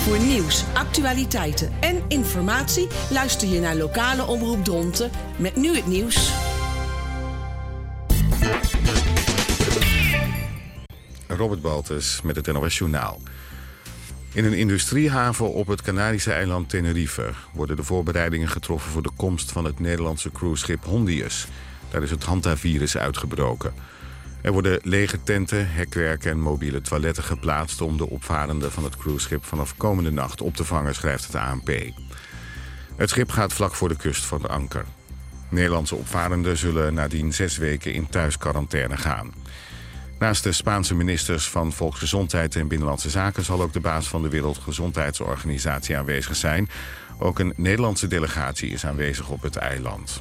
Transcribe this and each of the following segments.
Voor nieuws, actualiteiten en informatie luister je naar lokale omroep Dronten met nu het nieuws. Robert Baltus met het NOS Journaal. In een industriehaven op het Canarische eiland Tenerife worden de voorbereidingen getroffen voor de komst van het Nederlandse cruiseschip Hondius. Daar is het hantavirus uitgebroken. Er worden lege tenten, hekwerken en mobiele toiletten geplaatst om de opvarenden van het cruiseschip vanaf komende nacht op te vangen, schrijft het ANP. Het schip gaat vlak voor de kust van de anker. Nederlandse opvarenden zullen nadien 6 weken in thuisquarantaine gaan. Naast de Spaanse ministers van Volksgezondheid en Binnenlandse Zaken zal ook de baas van de Wereldgezondheidsorganisatie aanwezig zijn. Ook een Nederlandse delegatie is aanwezig op het eiland.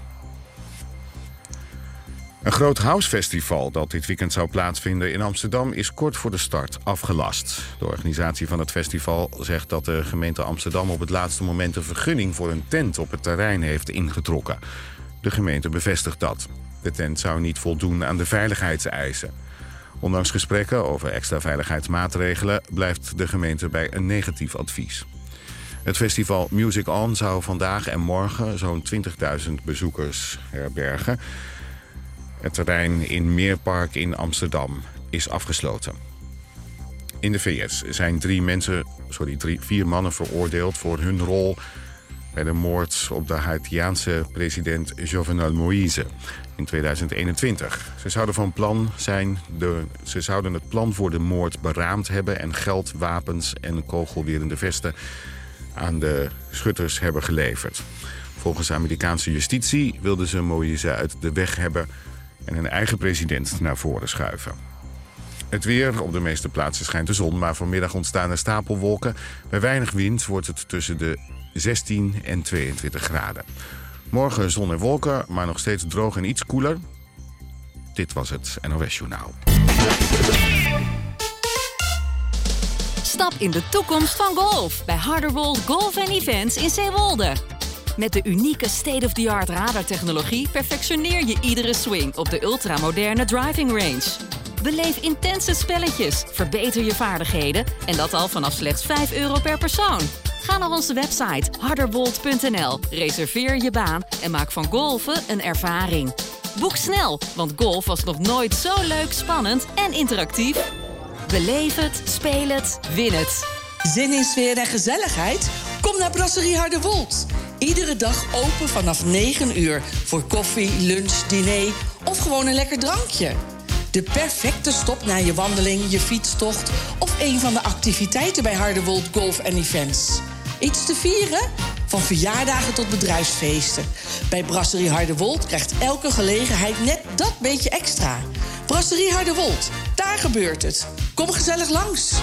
Een groot housefestival dat dit weekend zou plaatsvinden in Amsterdam is kort voor de start afgelast. De organisatie van het festival zegt dat de gemeente Amsterdam op het laatste moment een vergunning voor een tent op het terrein heeft ingetrokken. De gemeente bevestigt dat. De tent zou niet voldoen aan de veiligheidseisen. Ondanks gesprekken over extra veiligheidsmaatregelen blijft de gemeente bij een negatief advies. Het festival Music On zou vandaag en morgen zo'n 20.000 bezoekers herbergen. Het terrein in Meerpark in Amsterdam is afgesloten. In de VS zijn 4 mannen veroordeeld voor hun rol bij de moord op de Haitiaanse president Jovenel Moïse in 2021. Ze zouden het plan voor de moord beraamd hebben en geld, wapens en kogelwerende vesten aan de schutters hebben geleverd. Volgens de Amerikaanse justitie wilden ze Moïse uit de weg hebben en een eigen president naar voren schuiven. Het weer, op de meeste plaatsen schijnt de zon, maar vanmiddag ontstaan er stapelwolken. Bij weinig wind wordt het tussen de 16 en 22 graden. Morgen zon en wolken, maar nog steeds droog en iets koeler. Dit was het NOS Journaal. Stap in de toekomst van golf bij Harderwold Golf & Events in Zeewolde. Met de unieke state-of-the-art radartechnologie perfectioneer je iedere swing op de ultramoderne driving range. Beleef intense spelletjes, verbeter je vaardigheden en dat al vanaf slechts €5 per persoon. Ga naar onze website harderwold.nl, reserveer je baan en maak van golfen een ervaring. Boek snel, want golf was nog nooit zo leuk, spannend en interactief. Beleef het, speel het, win het. Zin in sfeer en gezelligheid? Kom naar Brasserie Harderwold. Iedere dag open vanaf 9 uur voor koffie, lunch, diner of gewoon een lekker drankje. De perfecte stop na je wandeling, je fietstocht of een van de activiteiten bij Harderwold Golf & Events. Iets te vieren? Van verjaardagen tot bedrijfsfeesten. Bij Brasserie Harderwold krijgt elke gelegenheid net dat beetje extra. Brasserie Harderwold, daar gebeurt het. Kom gezellig langs.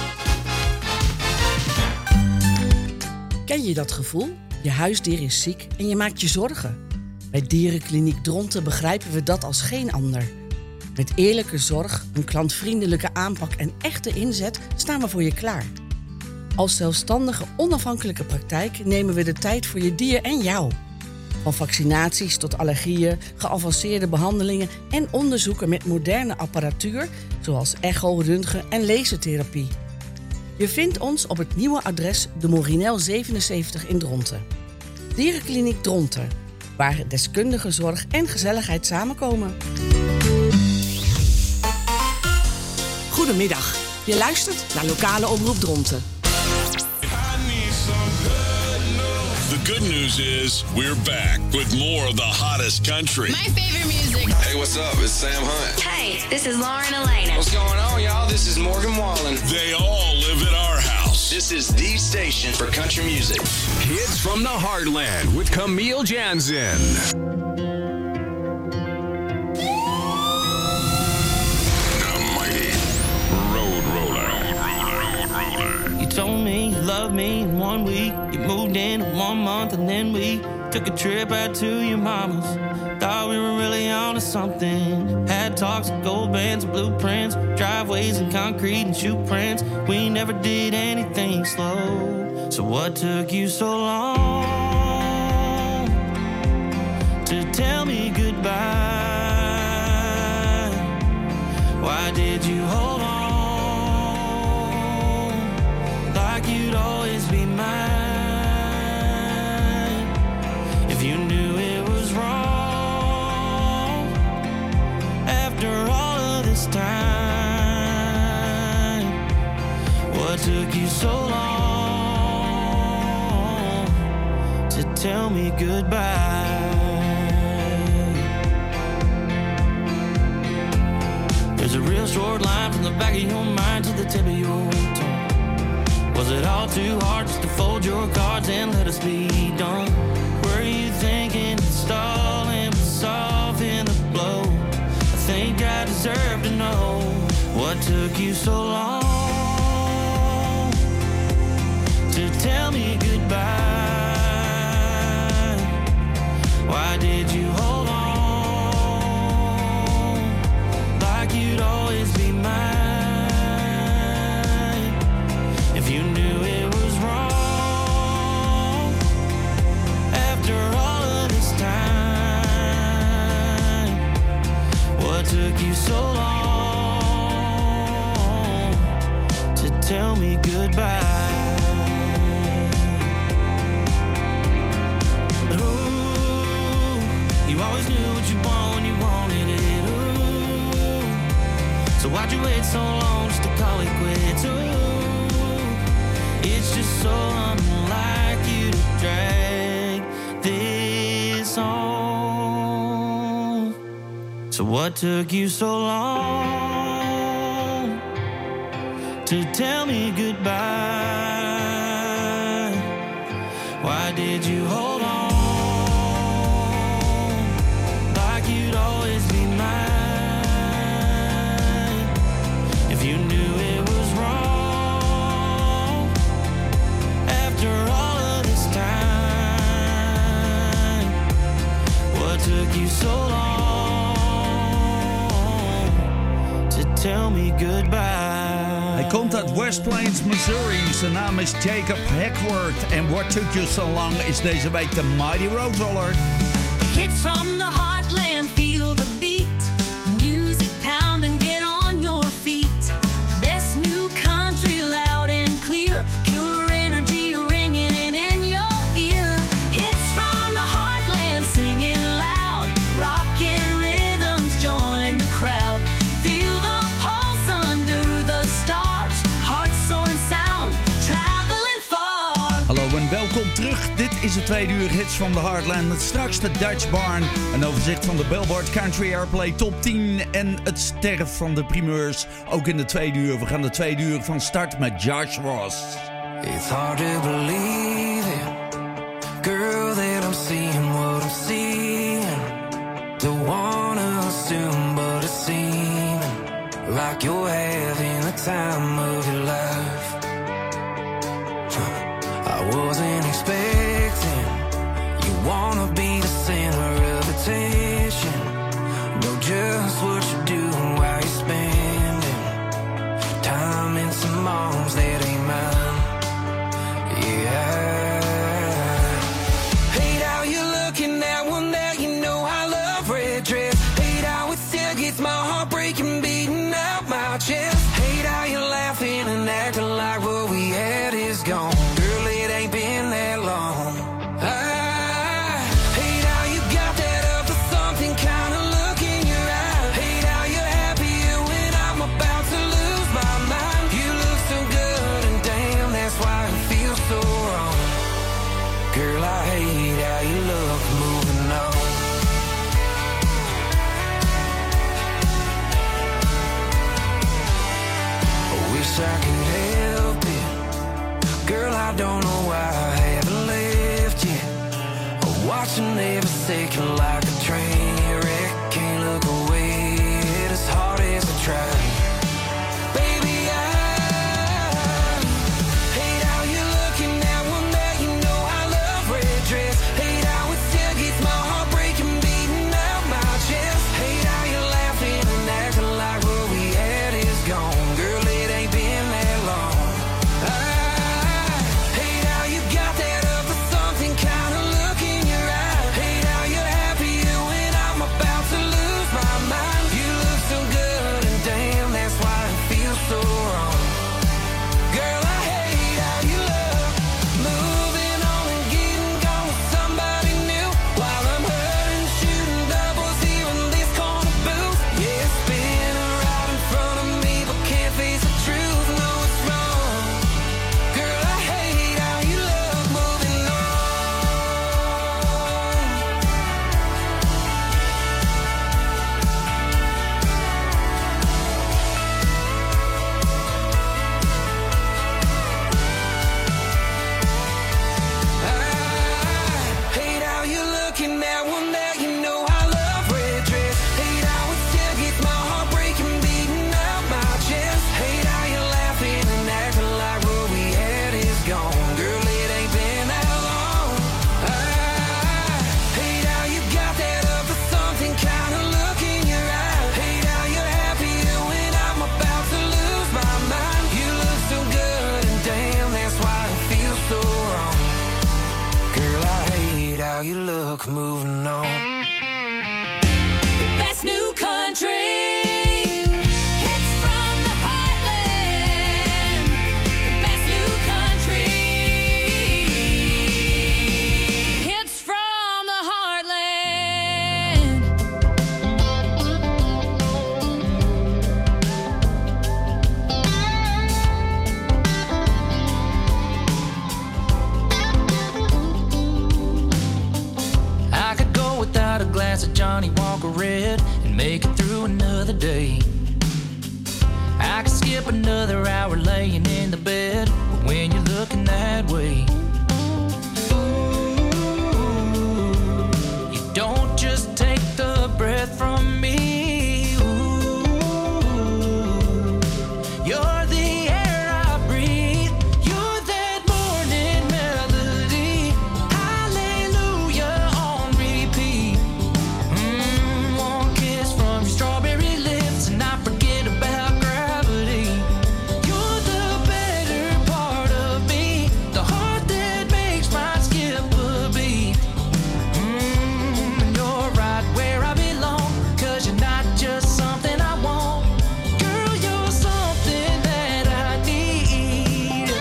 Ken je dat gevoel? Je huisdier is ziek en je maakt je zorgen. Bij Dierenkliniek Dronten begrijpen we dat als geen ander. Met eerlijke zorg, een klantvriendelijke aanpak en echte inzet staan we voor je klaar. Als zelfstandige, onafhankelijke praktijk nemen we de tijd voor je dier en jou. Van vaccinaties tot allergieën, geavanceerde behandelingen en onderzoeken met moderne apparatuur zoals echo, röntgen en lasertherapie. Je vindt ons op het nieuwe adres de Morinel 77 in Dronten. Dierenkliniek Dronten, waar deskundige zorg en gezelligheid samenkomen. Goedemiddag, je luistert naar lokale omroep Dronten. The good news is we're back with more of the hottest country. My favorite music. Hey, what's up? It's Sam Hunt. Hey, this is Lauren Elena. What's going on, y'all? This is Morgan Wallen. They all live at our house. This is the station for country music. Hits from the Heartland with Camille Jansen. You told me you loved me in 1 week. You moved in 1 month and then we took a trip out to your mama's. Thought we were really onto something. Had talks of gold bands and blueprints, driveways and concrete and shoe prints. We never did anything slow. So what took you so long to tell me goodbye? Why did you hold on like you'd always be mine. If you knew it was wrong after all of this time, what took you so long to tell me goodbye? There's a real short line from the back of your mind to the tip of your tongue. Was it all too hard just to fold your cards and let us be done? Were you thinking that stalling would soften the blow? I think I deserve to know what took you so long to tell me goodbye. Why did you hold on like you'd always be mine? If you knew it was wrong after all of this time, what took you so long to tell me goodbye? You always knew what you want when you wanted it, ooh. So why'd you wait so long just to call it quits, ooh. It's just so unlike you to drag this on. So what took you so long to tell me goodbye? Why did you hold on like you'd always be mine? If you knew it was wrong after all of this time, what took you so long to tell me goodbye? Hij komt uit West Plains, Missouri. Zijn naam is Jacob Hackworth. En What Took You So Long is deze week de Mighty Roadroller. Hits from the heartland, feel the beat. Music pound and get on your feet. Best new country, loud and clear. Pure energy ringing in your ear. Hits from the heartland, singing loud. Rockin' rhythms join the crowd. Feel the pulse under the stars. Heart, soul and sound, traveling far. Hallo en welkom terug. Dit is het tweede uur hits van de Heartland. Met straks de Dutch Barn. Een overzicht van de Billboard Country Airplay Top 10. En het sterf van de primeurs. Ook in de tweede uur. We gaan de tweede uur van start met Josh Ross. It's hard to believe it, girl, that I'm seeing what I'm seeing. Don't wanna assume, but it's seeming like you're having the time of your life. I wasn't expecting you wanna be the center of attention. Know just what you're doing while you're spending time in some arms that ain't mine. Yeah. Hate how you're looking at one that you know I love red dress. Hate how it still gets my heart breaking, beating out my chest. Hate how you're laughing and acting like what we had is gone. Girl, it ain't been that long. I hate how you got that other something kind of look in your eye. Hate how you're happier when I'm about to lose my mind. You look so good and damn, that's why it feels so wrong. Girl, I hate how you look moving on. I wish I could help it. Girl, I don't know why I haven't left yet. Watching every second like a train wreck. Can't look away as hard as I try. Baby, I hate how you're looking at one that you know I love red dress. Hate how it still gets my heart breaking, beating out my chest. Hate how you're laughing and acting like what we had is gone. Girl, it ain't been that long. Hate how you got that other something kind of look in your eye. Hate how you're happier when I'm about to lose my mind. You look so good and damn, book, moving on. Best new country. Hits from the heartland. Best new country. Hits from the heartland. I could go without a glass of Johnny Walker Red and make it through another day. I could skip another hour laying in the bed, but when you're looking that way, you don't just take the breath from me. You're the air I breathe. You're that morning melody. Hallelujah on repeat. One kiss from your strawberry lips and I forget about gravity. You're the better part of me, the heart that makes mine skip a beat. And you're right where I belong, 'cause you're not just something I want. Girl, you're something that I need.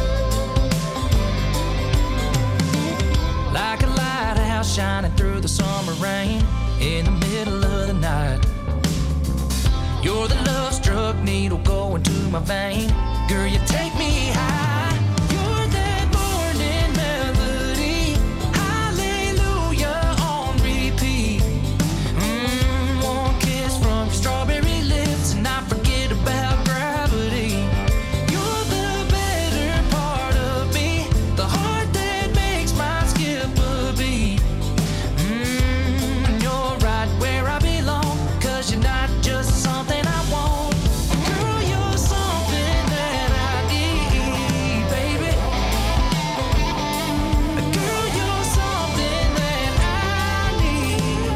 Like a lighthouse shining through the summer rain in the middle of the night. You're the love-struck needle going to my vein. Girl, you take me high. You're that morning melody. Hallelujah on repeat. One kiss from your strawberry lips and I forget about gravity. You're the better part of me, the heart that makes mine skip a beat. You're right where I belong, 'cause you're not just something I want. Girl, you're something that I need, baby. Girl, you're something that I need.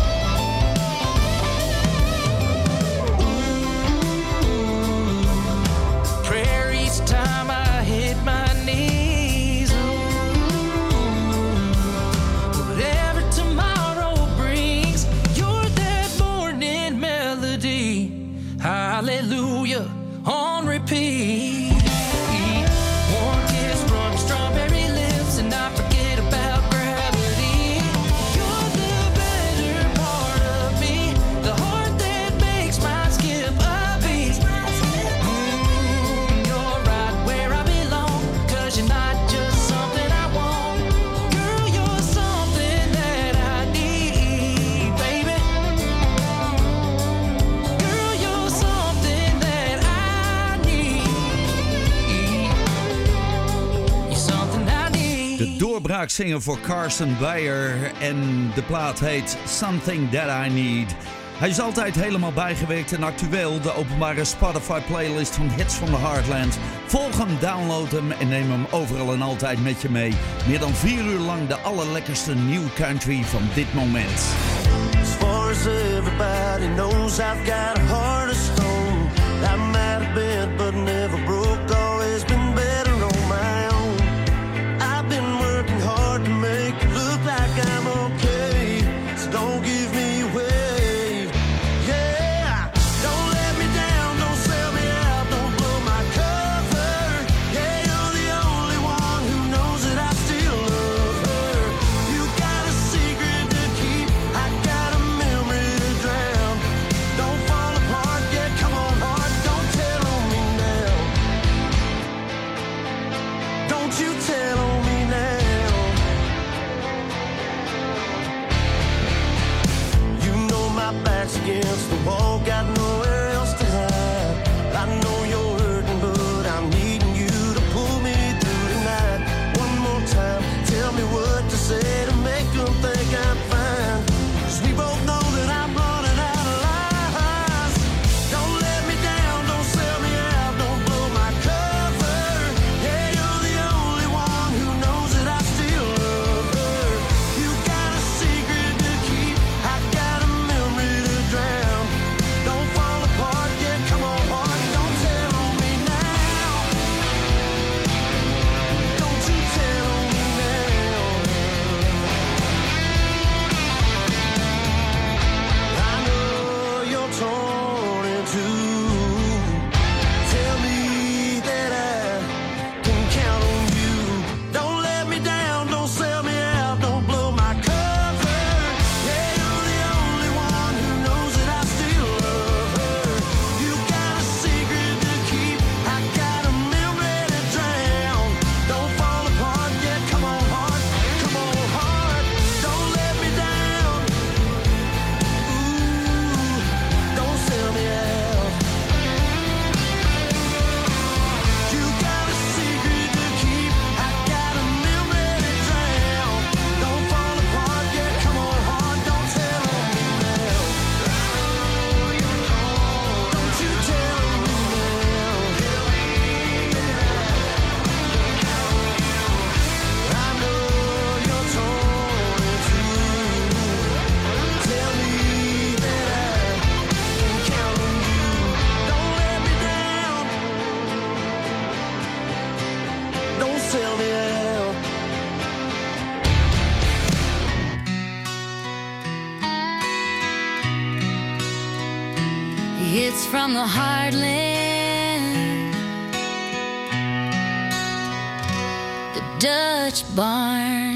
Prayer each time I hit my knees. Whatever tomorrow brings, you're that morning melody. Hallelujah on repeat. One kiss from your strawberry lips and I forget about gravity. You're the better part of me, the heart that makes mine skip a beat. You're right where I belong, 'cause you're not just something I want. Girl, you're something that I need, baby. Girl, you're something that I need. You're something I need. De doorbraakzinger voor Carson Beyer en de plaat heet Something That I Need. Hij is altijd helemaal bijgewerkt en actueel. De openbare Spotify playlist van Hits from the Heartland. Volg hem, download hem en neem hem overal en altijd met je mee. Meer dan 4 uur lang de allerlekkerste new country van dit moment. As far as everybody knows, I've got a heart of stone. I might have been, but never broke. Always been better on my own. I've been working hard to make it look like I'm okay. So don't give me a wave. Yeah, don't let me down, don't sell me out, don't blow my cover. Yeah, you're the only one who knows that I still love her. You got a secret to keep, I got a memory to drown. Don't fall apart, yeah, come on heart, don't tell on me now. Don't you tell on me now. You know my back's against the wall, got nowhere else to hide. I know you're hurting, but I'm needing you to pull me through tonight. One more time, tell me what to say to make them think I'm fine. 'Cause we both know that I'm running out of lies. Don't let me down, don't sell me out, don't blow my cover. Yeah, you're the only one from the heartland, the Dutch barn.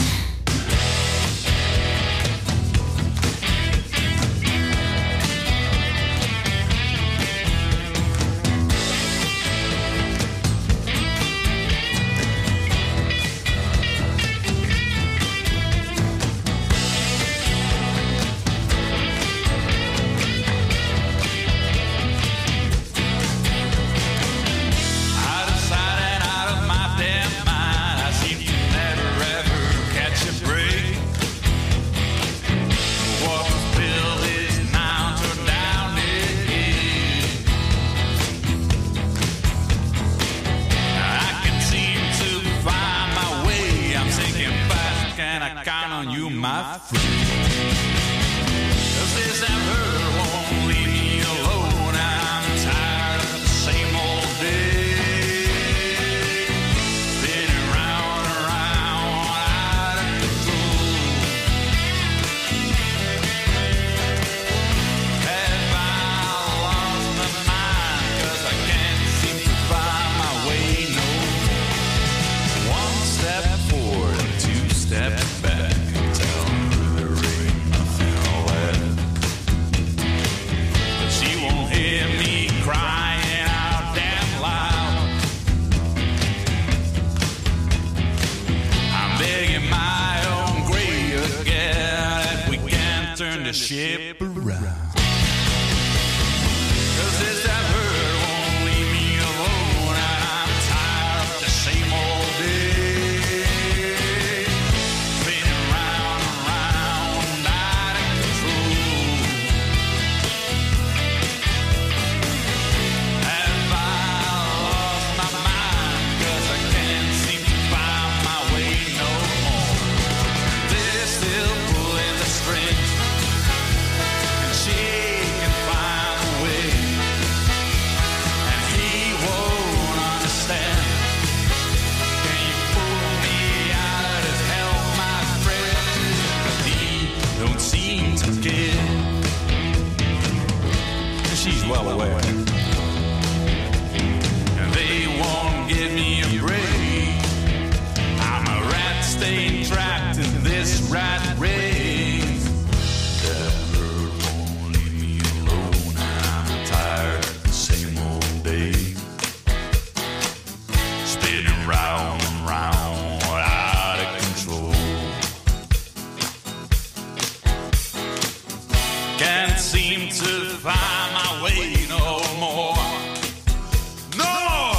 My friend, 'cause this that hurt won't leave me alone. I'm tired of the same old day, spinning round and round, out of control. Have I lost my mind? 'Cause I can't seem to find my way no more. One step forward and two steps back. Crying out damn loud. I'm digging my own grave again if we can't turn the ship around. 'Cause this that hurt won't leave me alone, and I'm tired of the same old day, spinning round and round, out of control. She's well aware, and they won't give me a break. I'm a rat staying trapped in this rat race. That hurt won't leave me alone. I'm tired of the same old day, spinning round and round, out of control. Can't seem to find my way no more. No!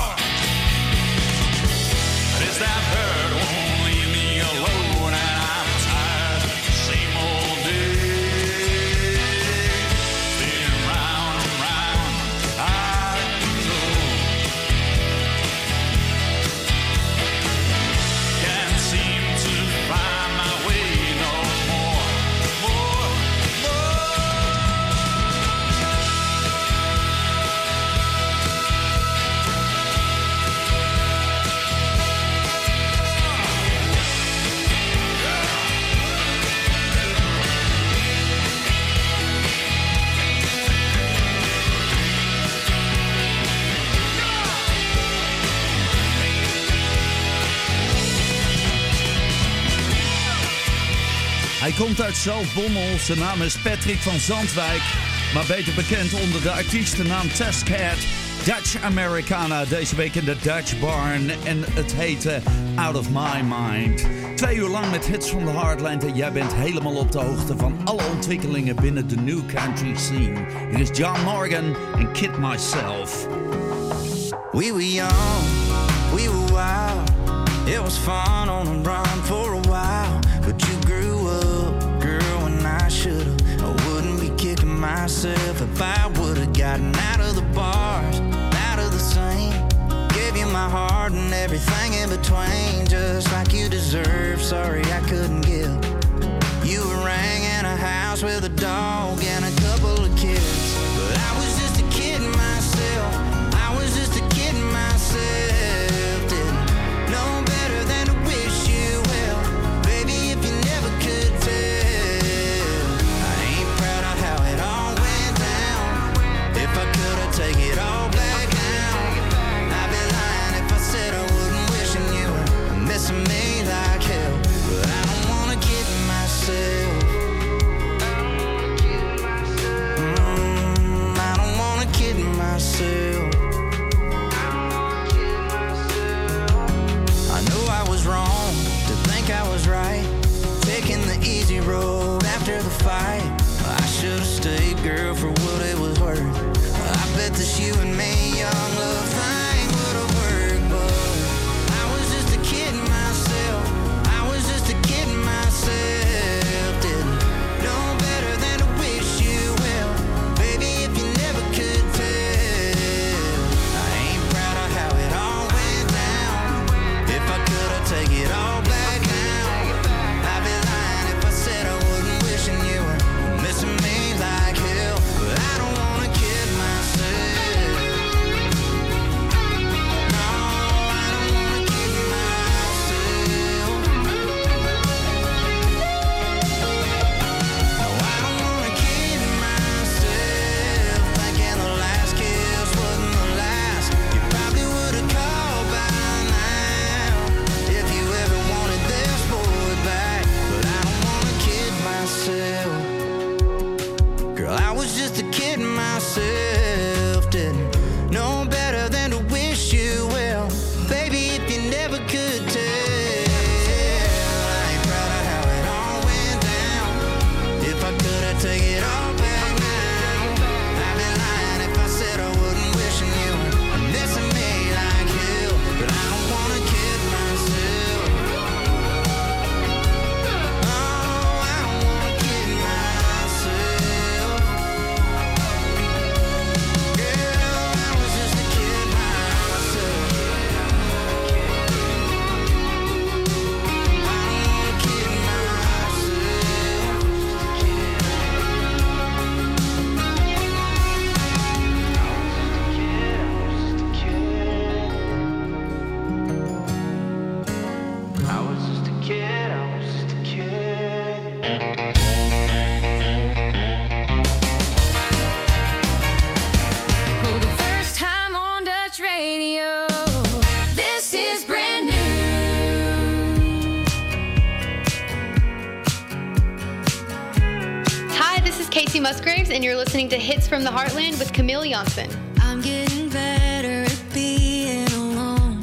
Is that hurt won't leave me alone, and I'm tired of the same old day, spinning round and round, out of control. Can't seem to find my way no more. Hij komt uit Zaltbommel, zijn naam is Patrick van Zandwijk, maar beter bekend onder de artiestennaam Testcat. Dutch Americana, deze week in de Dutch Barn en het heette Out of My Mind. 2 uur lang met hits van de Heartland en jij bent helemaal op de hoogte van alle ontwikkelingen binnen de New Country scene. Hier is John Morgan en Kid Myself. We were young, we were wild. It was fun on the run for a while. But you grew up, girl, when I should've. I wouldn't be kicking myself if I would've gotten out of the bars, out of the scene. Gave you my heart and everything in between, just like you deserve. Sorry I couldn't give. You rang in a house with a dog and a couple of kids, but I was just a kid myself. I was just a kid myself. Didn't know better than to wish you well, baby, if you never could tell. I ain't proud of how it all went down. If I could, I'd take Casey Musgraves, and you're listening to Hits from the Heartland with Camille Janssen. I'm getting better at being alone.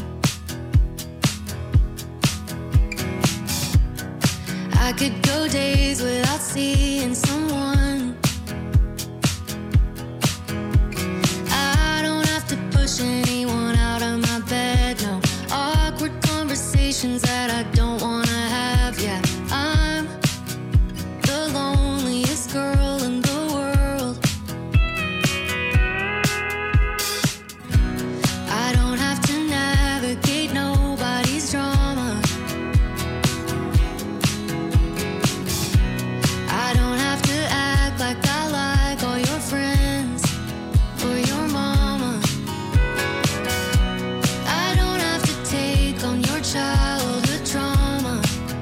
I could go days without seeing someone. I don't have to push anyone out of my bed, no. Awkward conversations that I don't want to have, yeah. I'm the loneliest girl in the world. I don't have to navigate nobody's drama. I don't have to act like I like all your friends or your mama. I don't have to take on your childhood trauma.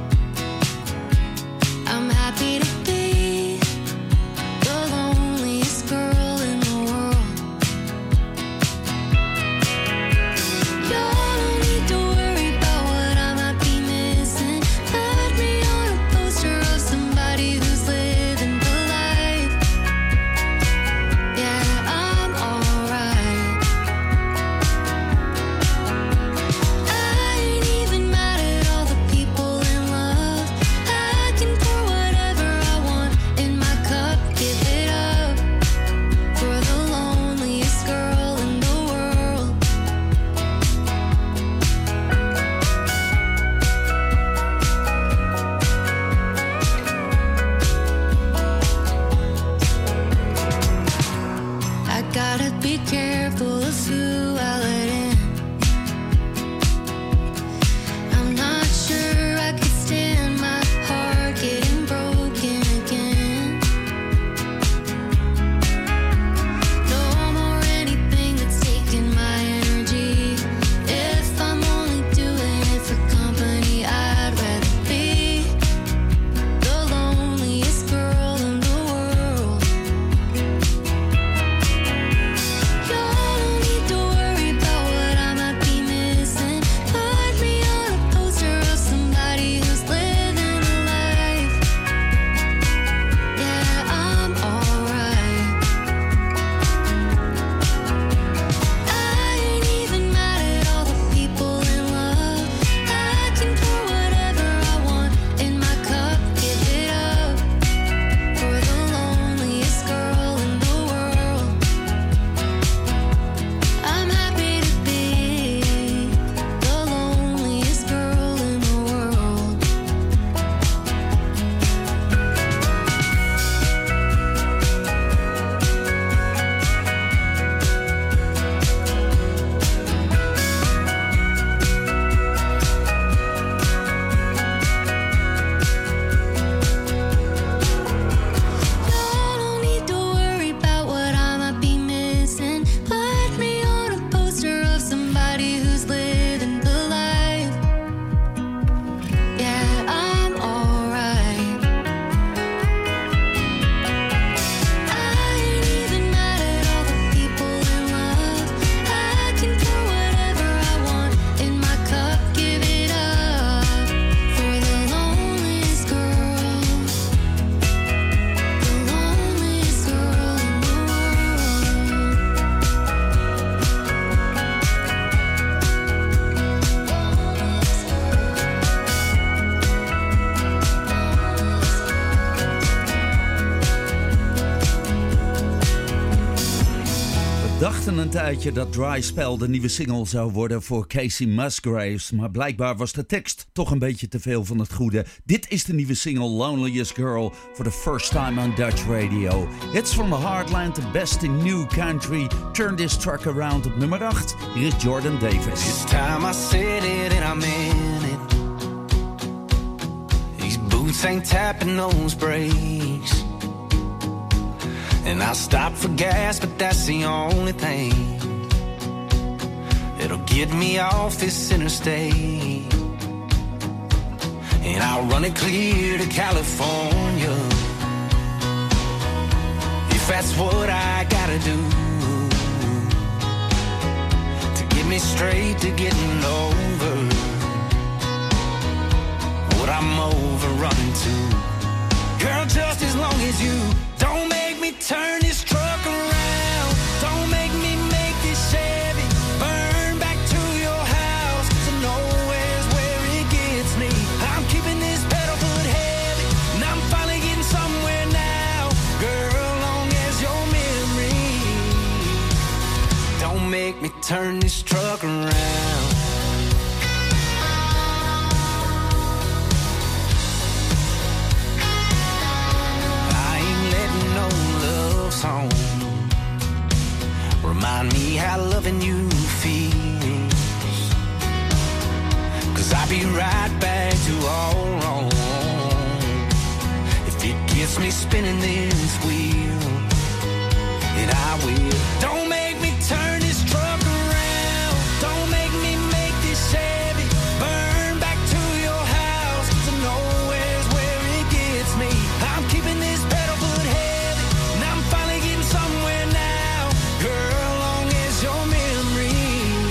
I'm happy to be the loneliest girl in the world. Y'all don't need to worry about what I might be missing. Put me on a poster of somebody who's living the life. Yeah, I'm alright. I ain't even mad at all the people in love. I can pour whatever I want in my cup. Give it up for the loneliest girl in the world. I gotta be careful of who I let in. I'm not sure I could stand my heart getting broken again. No more anything that's taking my energy. If I'm only doing it for company, I'd rather be the loneliest girl in the world. Y'all don't need to worry about what I might be missing. Put me on a poster of somebody who's living a life. Yeah, I'm alright. I ain't even mad at all the people in love. I can pour whatever I want in my cup. Give it up for the loneliest girl in the world. I'm happy to be the loneliest girl in the world. Y'all don't need to worry about what I might be missing. Put me on a poster of somebody who's living the life. Yeah, I'm alright. I ain't even mad at all the people in love. I can pour whatever I want in my cup. Give it up for the loneliest girl. The loneliest girl in the world. We dachten een tijdje dat Dry Spell de nieuwe single zou worden voor Casey Musgraves. Maar blijkbaar was de tekst toch een beetje te veel van het goede. Dit is de nieuwe single Loneliest Girl for the first time on Dutch radio. Hits from the Heartland, the best in new country. Turn this truck around op nummer 8. Hier is Jordan Davis. It's time I said it and I meant it. These boots ain't tapping those brakes. And I'll stop for gas, but that's the only thing that'll get me off this interstate. And I'll run it clear to California, if that's what I gotta do to get me straight to getting over what I'm overrunning to. Girl, just as long as you don't make me me turn this truck around. Don't make me make this Chevy burn back to your house. 'Cause I know where's where it gets me. I'm keeping this pedal foot heavy, and I'm finally getting somewhere now. Girl, long as your memory. Don't make me turn this truck around. Song. Remind me how loving you feels. 'Cause I'll be right back to all wrong if it gets me spinning this wheel. And I will. Don't make me turn this truck around. Don't make me make this Chevy burn back to your house. 'Cause I know where's where it gets me. I'm keeping this pedal foot heavy, and I'm finally getting somewhere now. Girl, long as your memory.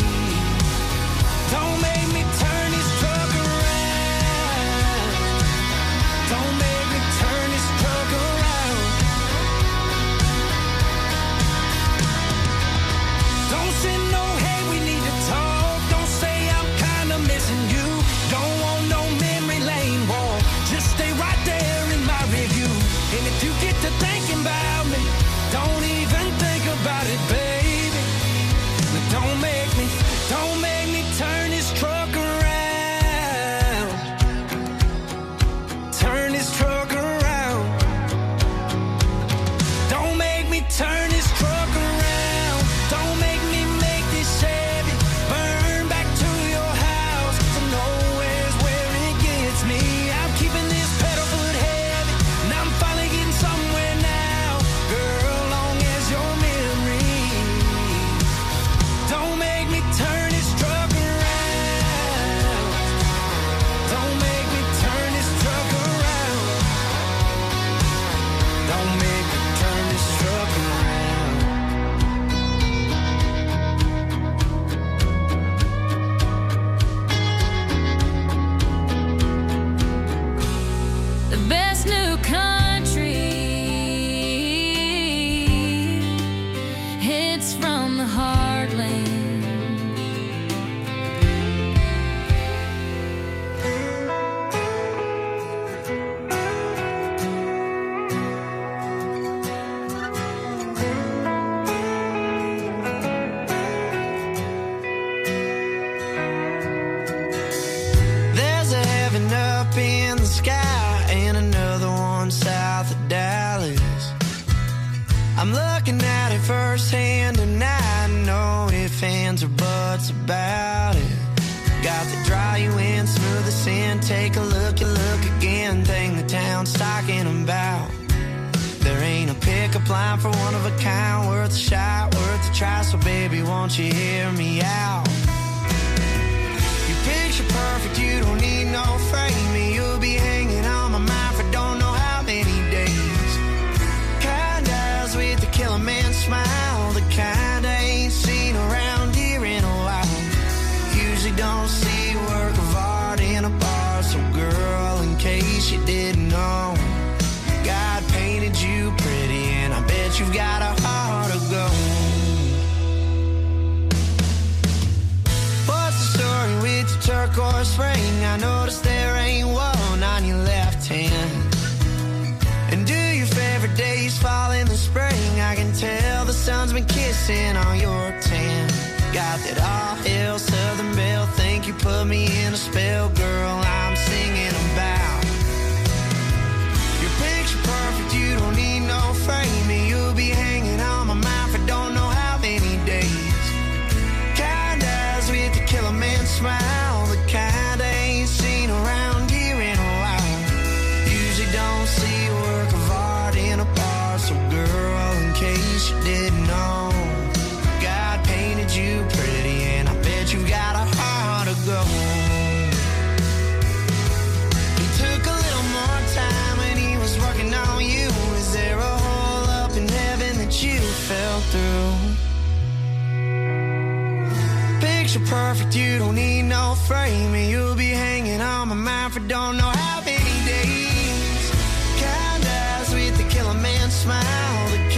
Don't make me turn this truck around. Don't make me turn this truck around. Don't send no hey, we need to talk. Don't say I'm kinda missing you. Don't want no memory lane walk. Just stay right there in my review. And if you get to thinking about me, don't even think about it, baby. Don't make me turn this truck around. Turn this truck around. Don't make me turn this truck around. Don't make me make this Chevy burn back to your house. 'Cause I know where's where it gets me. I'm keeping this pedal foot heavy, and I'm finally getting somewhere now. Girl, long as your memory. Don't make me turn this truck around. Don't make me turn this truck around. Don't make me turn this truck around. The best new country hits from the heartland. There's a heaven up in the sky and another one south of Dallas. I'm looking at it firsthand and I know if ands or buts about it. Got the dry you in, smooth the sin. Take a look, you look again. Thing the town's talking about. There ain't a pickup line for one of a kind. Worth a shot, worth a try. So baby, won't you hear me out? Picture perfect, you don't need no framing. You'll be hanging on my mind for don't know how many days. Kind eyes with the killer man smile, the kind I ain't seen around here in a while. Usually don't see work of art in a bar. So girl, in case you didn't know, God painted you pretty, and I bet you've got a heart of gold. What's the story with your turquoise ring? I noticed there ain't one on your left hand. And do your favorite days fall in the spring? I can tell the sun's been kissing on your tan. Got that all hail Southern Belle. Think you put me in a spell, girl, I'm singing about. Your picture perfect, you don't need no framing. You'll be hanging on my mind for don't know how many days. Kind eyes with the killer man smile, the kind I ain't seen around here in a while. Usually don't see work of art in a bar. So girl, in case you didn't know, God painted you pretty, and I bet you got a heart of gold. He took a little more time when he was working on you. Is there a hole up in heaven that you fell through? Picture perfect, you don't need no framing. You'll be hanging on my mind for don't know how many days. Kind eyes with the killer man smile, the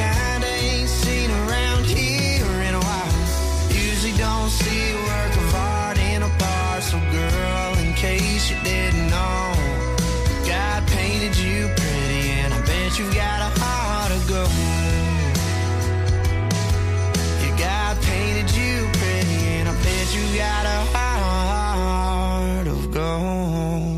case you didn't know, God painted you pretty, and I bet you got a heart of gold. Yeah, God painted you pretty, and I bet you got a heart of gold.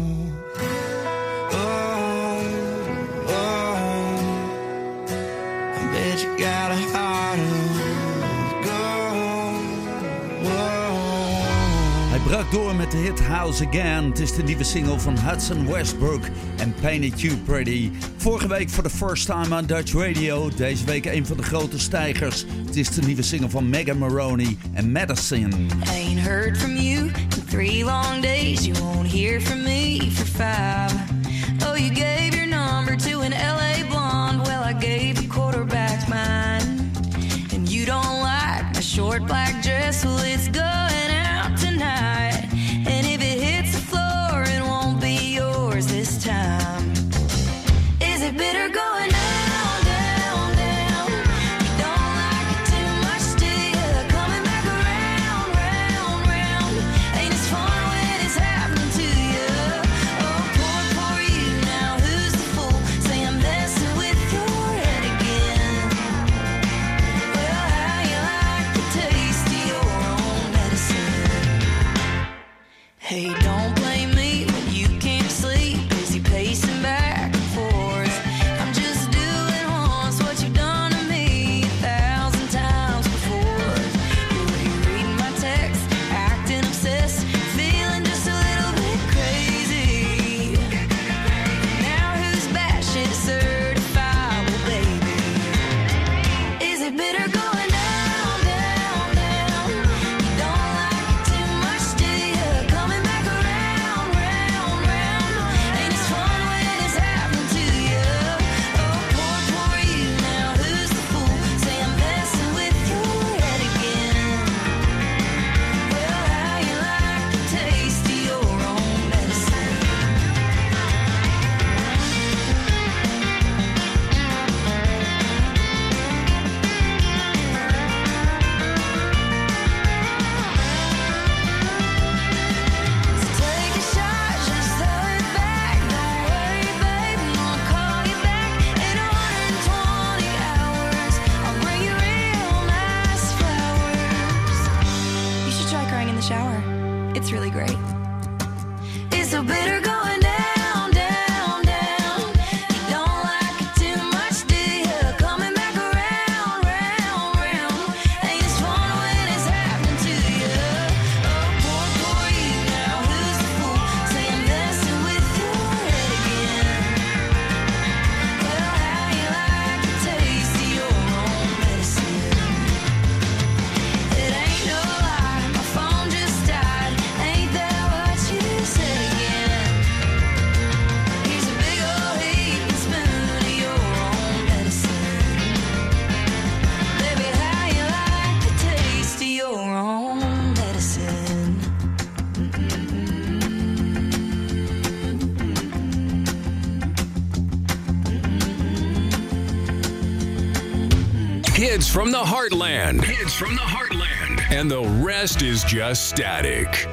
Got a heart of gold. Hij brak door met de hit House Again. Het is de nieuwe single van Hudson Westbrook en Painted You Pretty. Vorige week for the first time on Dutch Radio. Deze week een van de grote stijgers. Het is de nieuwe single van Megan Moroney en Medicine. Ain't heard from you in 3 long days. You won't hear from me for 5. Oh, you gave your number to an LA blonde. Well, I gave the quarterback mine. And you don't like my short black dress. Well, it's going out tonight. And if it hits the floor, it won't be yours this time. Is it bitter going down, down, down? You don't like it too much, do you? Coming back around, round, round. Ain't as fun when it's happening to you. Oh, poor you. Now who's the fool? Say I'm messing with your head again. Well, how you like the taste of your own medicine? Hey, don't blame me when you can't sleep. Busy pacing back and forth. I'm just doing once what you've done to me 1,000 times before. You're reading my text, acting obsessed, feeling just a little bit crazy. Now who's batshit certifiable, baby? Is it bitter going down, down, down? You don't like it too much, do you? Coming back around, round, round. Ain't as fun when it's happening to you. Oh, poor you. Now who's the fool? Say I'm messing with your head again. Well, how you like the taste of your own medicine? So take a shot, just throw it back. Don't worry, babe, I'm gonna call you back in 120 hours. I'll bring you real nice flowers. You should try crying in the shower. It's really great. It's so bitter going down, down, down. You don't like it too much, do you? Coming back around, round, round. Ain't as fun when it's happening to you. Oh, poor you. Now who's the fool? Say I'm messing with your head again. Well, how you like the taste of your own medicine? It ain't no lie, my phone just died. Ain't that what you said again? Here's a big old heaping spoon of your own medicine. Baby, how you like the taste of your own medicine? Kids from the Heartland. Kids from the Heartland. And the rest is just static.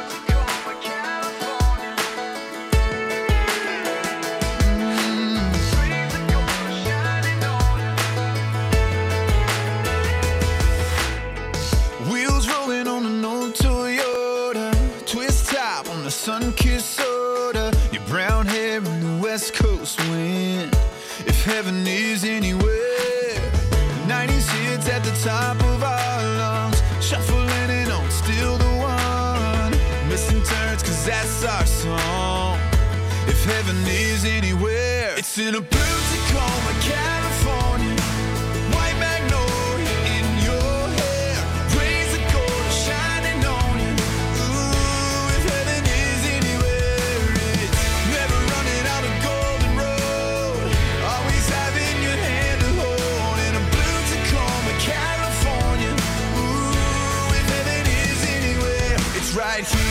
Wheels rolling on an old Toyota, twist top on the sun-kissed soda, your brown hair in the West Coast wind. If heaven is anywhere, the 90s hits at the top of our lungs, shuffling and on, still the one, missing turns 'cause that's our song. If heaven is anywhere, it's in a blue Tacoma, California, white magnolia in your hair, rays of gold shining on you. Ooh, if heaven is anywhere, it's never running out of golden road, always having your hand to hold in a blue Tacoma, California. Ooh, if heaven is anywhere, it's right here.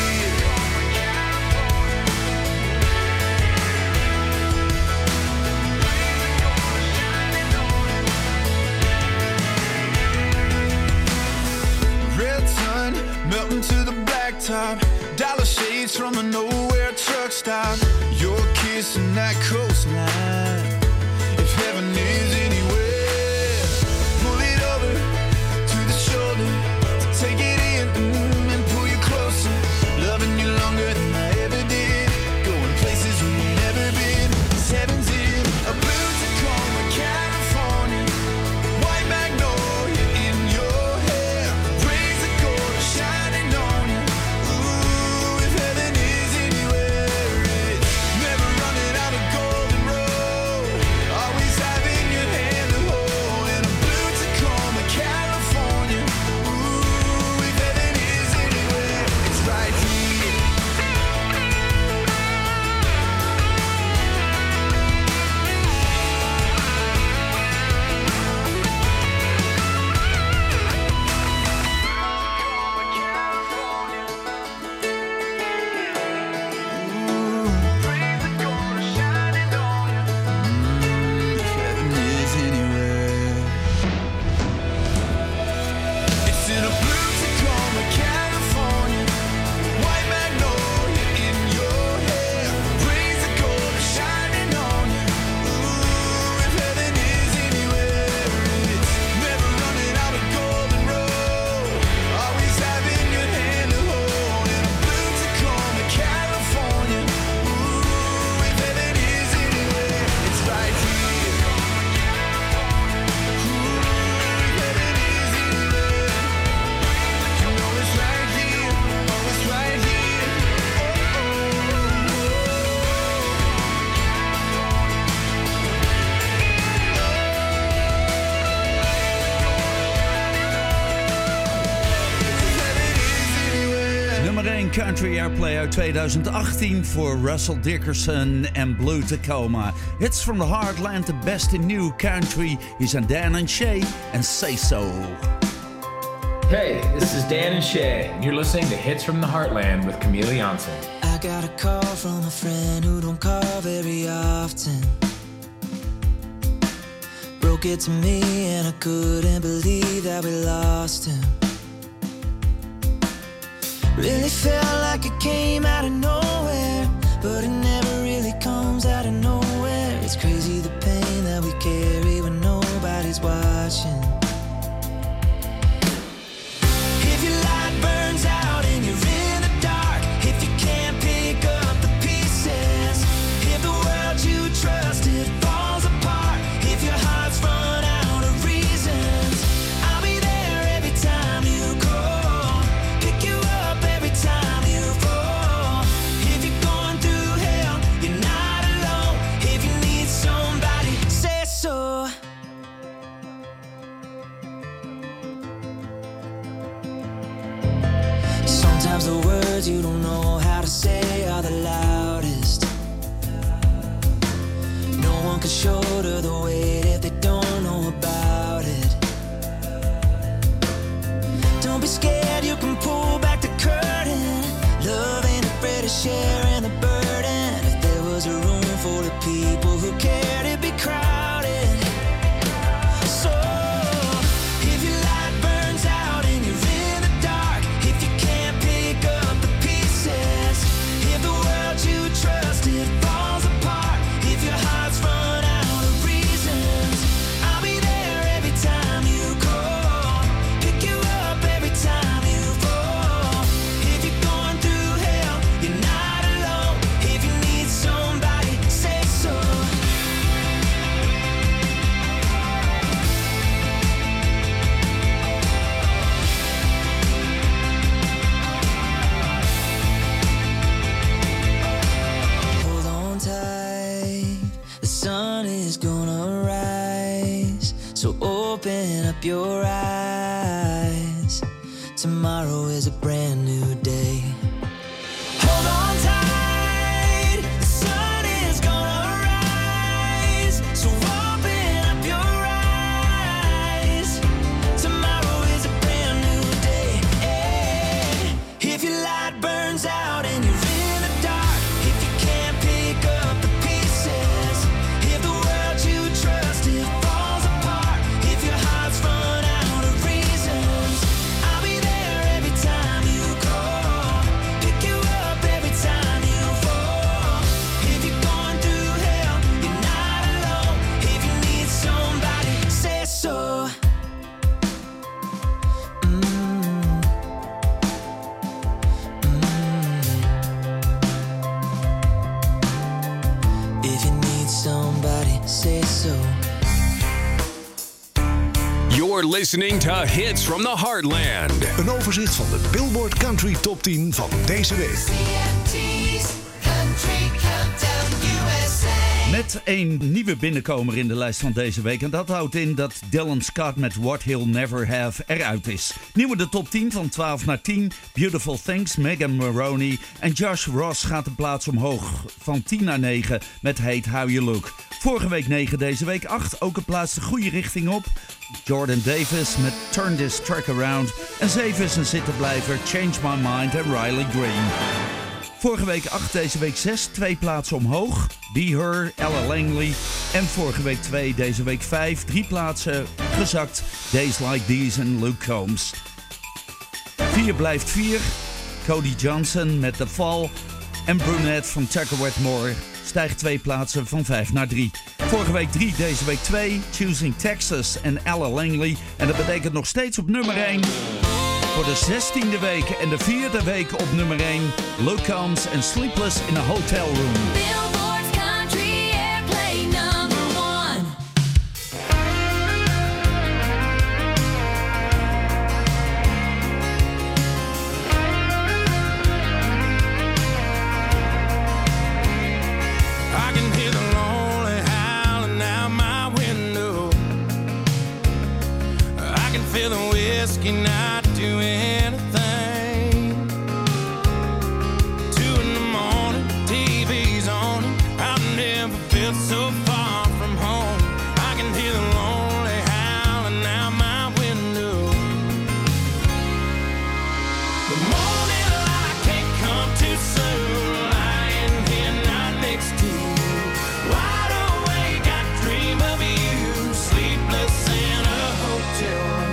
truck stop, your kiss and that coastline. If heaven is anywhere, pull it over to the shoulder to take it in and pull you closer. Loving you longer than I ever did, going places we ain't never been. 'Cause heaven's in a blue Tacoma, California, white magnolia in your hair, rays of gold shining on you. Ooh, if heaven is anywhere, it's never running out of golden road, always having your hand to hold. In a blue Tacoma, California, ooh, if heaven is anywhere, it's right here. It's in a blue Tacoma, California, white magnolia in your hair, rays of gold shining on you. Ooh, if heaven is anywhere, it's never running out of golden road, always having your hand to hold. In a blue Tacoma, California, ooh, if heaven is anywhere, it's right here. Nummer 1 Country Airplay uit 2018 voor Russell Dickerson en Blue Tacoma. Hits from the Heartland, the best in new country. Hier zijn Dan and Shay en Say So. Hey, this is Dan and Shay, and you're listening to Hits from the Heartland with Camille Janssen. I got a call from a friend who don't call very often. Broke it to me and I couldn't believe that we lost him. Really felt like it came out of nowhere, but it never really comes out of nowhere. It's crazy the pain that we carry when nobody's watching. If your light burns out and you're in the dark, if you can't pick up the pieces, if the world you trusted falls apart, if your heart's run out of reasons, I'll be there every time you call, pick you up every time you fall. If you're going through hell, you're not alone. If you need somebody, say so. Sometimes the words you don't know how to say are the loudest. No one can shoulder the weight if they don't know about it. Don't be scared, you can pull back the curtain. Love ain't afraid of sharing the burden. If there was a room full of people who cared, it'd be crowded. So if your light burns out and you're in the dark, if you can't pick up the pieces, if the world you trusted falls apart, if your heart's run out of reasons, I'll be there every time you call, pick you up every time you fall. If you're going through hell, you're not alone. If you need somebody, say so. Hold on tight, the sun is gonna rise. So open up your eyes. Tomorrow is a brand new day. Hold on tight, the sun is gonna rise. So open up your eyes. Tomorrow is a brand new day. If your light burns out and you're in the dark, if you can't pick up the pieces, if the world you trusted falls apart, if your heart's run out of reasons, I'll be there every time you You're listening to Hits from the Heartland. Een overzicht van de Billboard Country Top 10 van deze week. Met een nieuwe binnenkomer in de lijst van deze week. En dat houdt in dat Dylan Scott met What He'll Never Have eruit is. Nieuw in de top 10 van 12 naar 10. Beautiful Things, Megan Maroney. En Josh Ross gaat een plaats omhoog van 10 naar 9 met Hate How You Look. Vorige week 9, deze week 8. Ook een plaats de goede richting op. Jordan Davis met Turn This Track Around. En 7 is een zittenblijver, Change My Mind en Riley Green. Vorige week 8, deze week 6, 2 plaatsen omhoog. Be Her, Ella Langley. En vorige week 2, deze week 5, 3 plaatsen gezakt. Days Like These en Luke Combs. 4 blijft 4. Cody Johnson met The Fall. En Brunette van Tucker Wetmore stijgt 2 plaatsen van 5 naar 3. Vorige week 3, deze week 2. Choosing Texas en Ella Langley. En dat betekent nog steeds op nummer 1... Voor de 16e week en de 4e week op nummer 1... Luke Combs en Sleepless in a Hotel Room. Billboard's Country Airplay number 1. I can hear the lonely howling out my window. I can feel the whiskey not do anything. 2 in the morning, TV's on. I've never felt so far from home. I can hear the lonely howling out my window. The morning light can't come too soon. Lying here not next to you. Wide awake, I dream of you. Sleepless in a hotel room.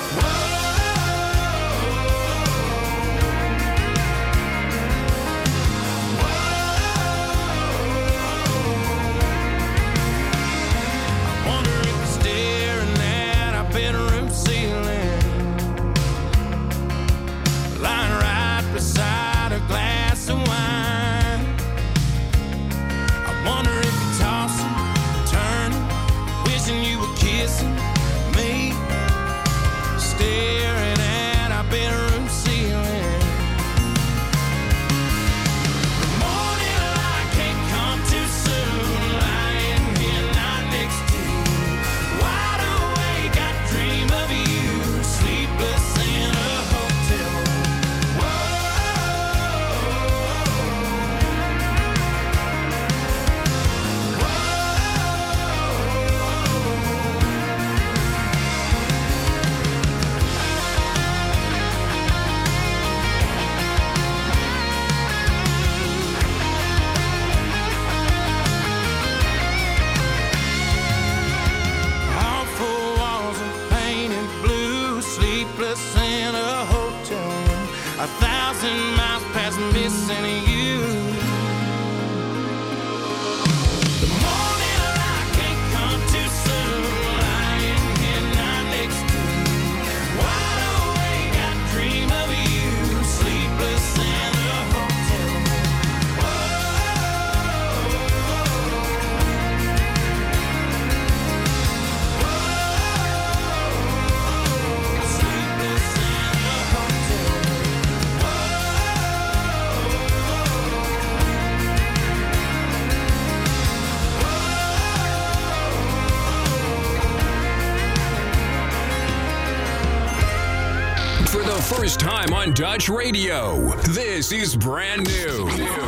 First time on Dutch radio. This is brand new.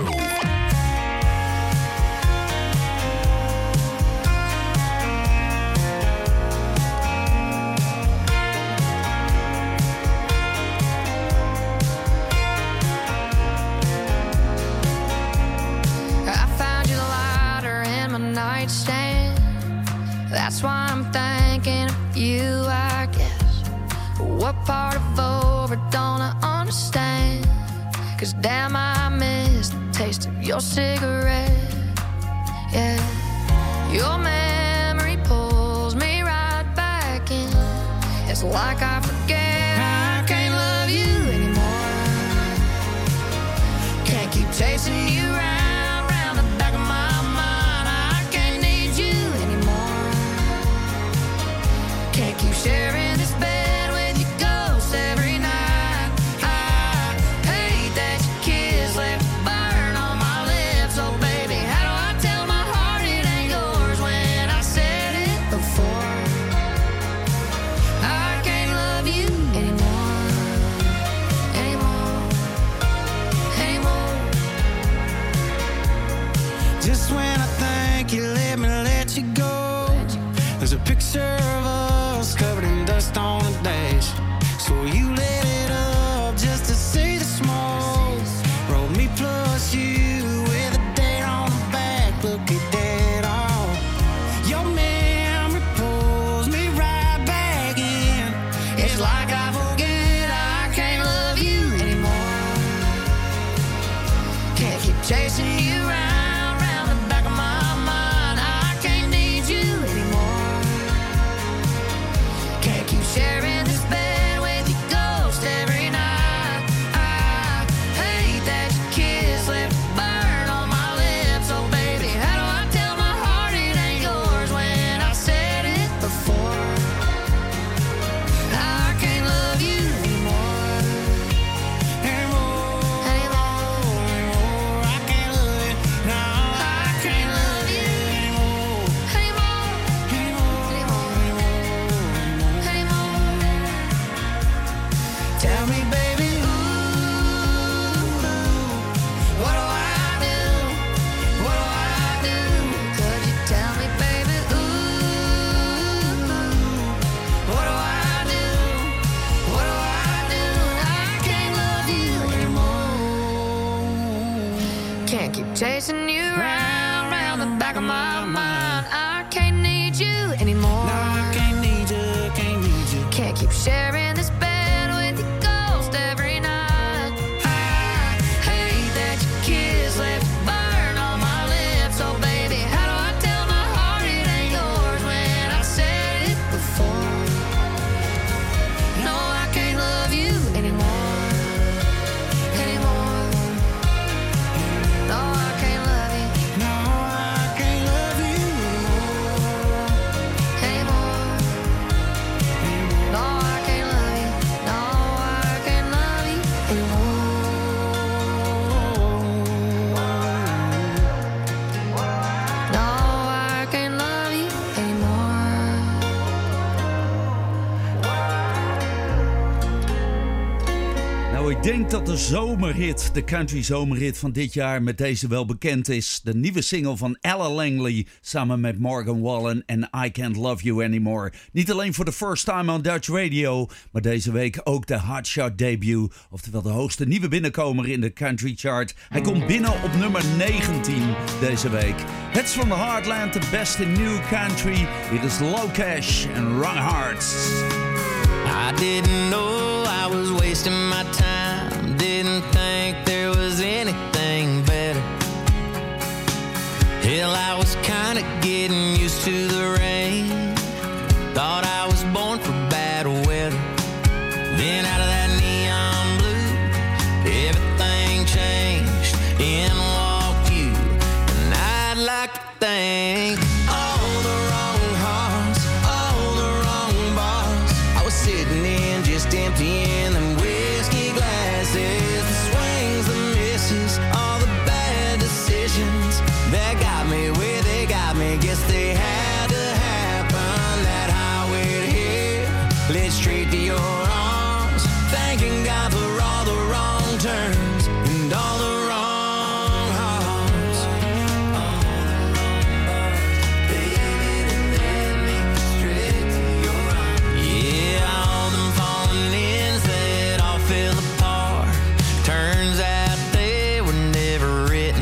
I found your lighter in my nightstand. That's why I'm thinking of you, I guess. What part of over don't I understand? 'Cause damn, I miss the taste of your cigarette. Yeah, your memory pulls me right back in. It's like I forget I can't love you anymore. Can't keep chasing you round the back of my mind. I can't need you anymore. Can't keep sharing this Just when I think you let me let you go, there's a picture of us covered in dust on the dash. So you lit it up just to see the smoke. Roll me plus you with a date on the back. Look at that all. Your memory pulls me right back in. It's like I forget I can't love you anymore. Can't keep chasing you round the back of my mind. I can't need you anymore. Can't keep sharing this bed with your ghost every night. I hate that your kiss left a burn on my lips. Oh baby, how do I tell my heart it ain't yours when I said it before? I can't love you anymore. I can't love you. No, I can't love you anymore. Tell me, baby, what do I do? What do I do? Could you tell me, baby, what do I do? What do I do? I can't love you anymore. Can't keep chasing you round the back of my mind. I can't need you anymore. No, I can't need you, can't need you. Can't keep sharing this bed with your ghost every night. I hate that your kiss left a burn on my lips. Oh baby, how do I tell my heart it ain't yours when I said it before? No, I can't love you anymore. No, I can't love you. No, I can't love you anymore. No, I can't love you. No, I can't love you anymore. No, I can't love you anymore. Nou, ik denk dat de zomerhit, de country zomerhit van dit jaar met deze wel bekend is. De nieuwe single van Ella Langley samen met Morgan Wallen en I Can't Love You Anymore. Niet alleen voor de first time on Dutch Radio, maar deze week ook de Hotshot debut. Oftewel de hoogste nieuwe binnenkomer in de country chart. Hij komt binnen op nummer 19 deze week. Hits from the Heartland, the best in new country. It is Low Cash and Wrong Hearts. I didn't know I was wasting my time. Didn't think there was anything better. Hell, I was kinda getting used to the rain. Thought I was born for bad weather. Then out of that neon blue, everything changed. In walked you, and I'd like to thank all the wrong hearts, all the wrong bars. I was sitting in just emptying them whiskey glasses. The swings, the misses, all the bad decisions that got me where they got me. Guess they had to happen. That highway to here led straight to your arms. Thanking God for all the wrong turns and all the wrong hearts. Yeah, all them falling ins that all fell apart. Turns out they were never written.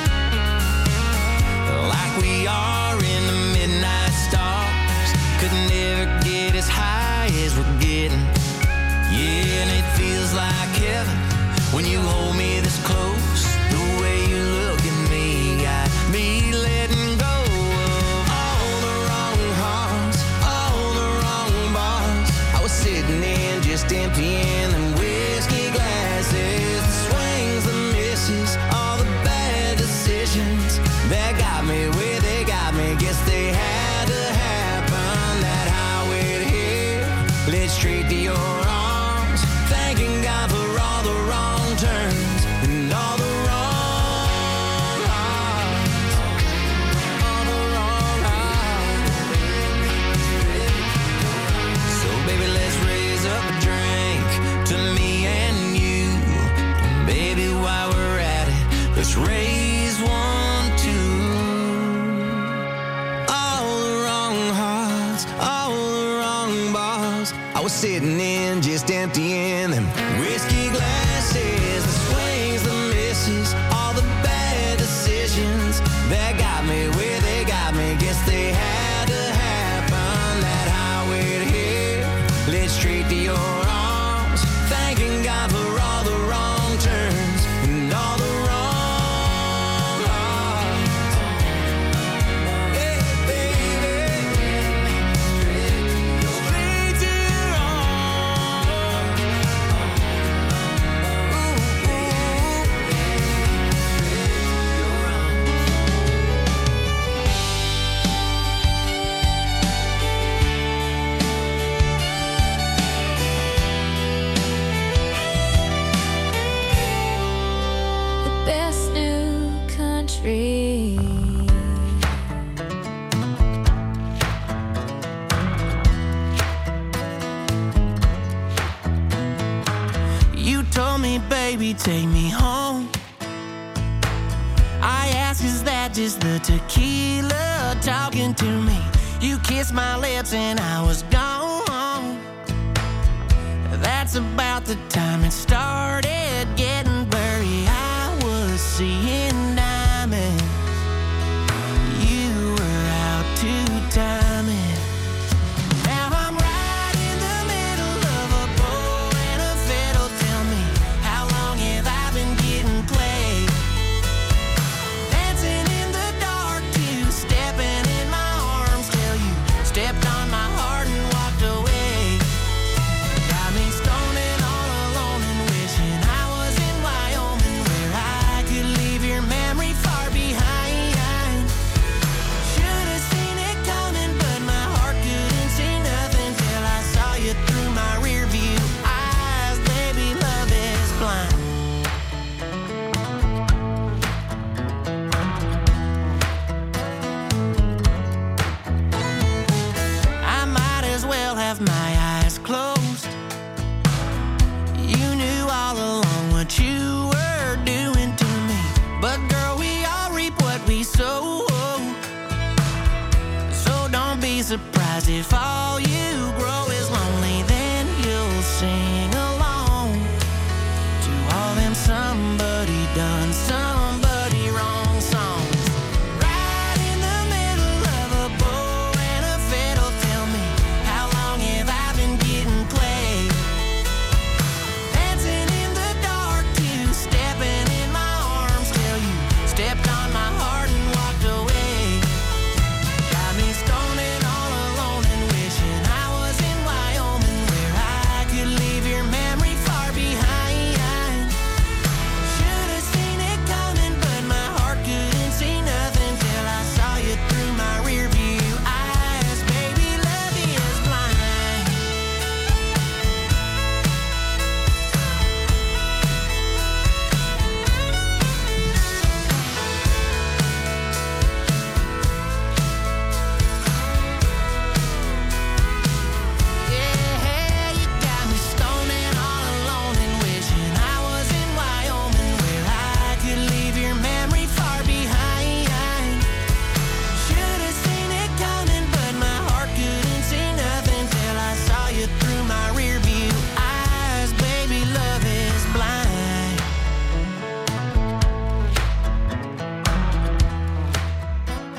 Like we are in the midnight stars. Could never get as high as we're getting. Yeah, and it feels like heaven when you hold me this close. The way you look at me got me letting go of all the wrong hearts, all the wrong bars. I was sitting in just emptying them whiskey glasses. The swings, the misses, all the bad decisions that got me where they got me. Guess they had to happen. That highway to here led straight to your arms. Thanking God for all the wrong turns and all the wrong hearts. All the wrong hearts. So baby, let's raise up a drink to me and you. And baby, while we're at it, let's raise one too. was sitting in, just emptying them whiskey glasses, the swings, the misses, all the bad decisions that got me where they got me. Guess they had to happen. That highway to hell led straight to your arms. Thanking God for all the wrong turns and all the wrong hearts. Hey, baby, straight to your arms. Ooh, The best new country. You told me, baby, take me home. I asked, is that just the tequila talking to me? You kissed my lips and I was gone. That's about the time it started getting blurry. I was seeing diamonds. You were out to time it. Now I'm right in the middle of a bow and a fiddle. Tell me, how long have I been getting played? Dancing in the dark, two stepping in my arms till you stepped on my heart and walked away. Got me stoning all alone and wishing I was in Wyoming where I could leave your memory far behind. Should have seen it coming, but my heart couldn't see nothing till I saw you through my rear view eyes. Baby, love is blind. I might as well have my eyes closed. You knew all along what you were doing to me. But girl, we all reap what we sow. So don't be surprised if all you